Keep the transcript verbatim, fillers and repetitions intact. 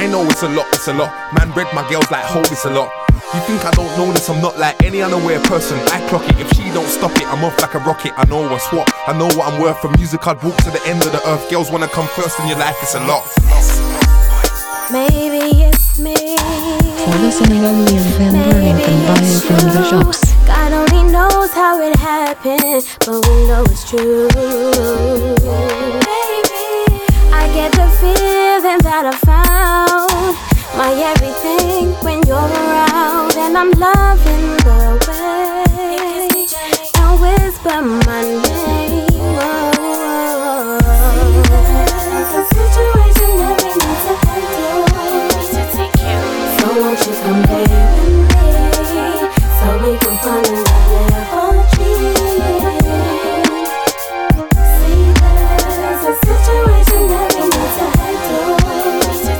I know it's a lot, it's a lot. Man bred my girls like, hold it's a lot. You think I don't know this, I'm not like any unaware person. I clock it, if she don't stop it, I'm off like a rocket. I know what's what, I know what I'm worth. From music I'd walk to the end of the earth. Girls wanna come first in your life, it's a lot. Maybe it's me. For listening only on Van Burning and buying from the shops. God only knows how it happened, but we know it's true. Baby, I get the feeling that I found my everything when you're around, and I'm loving the way you whisper my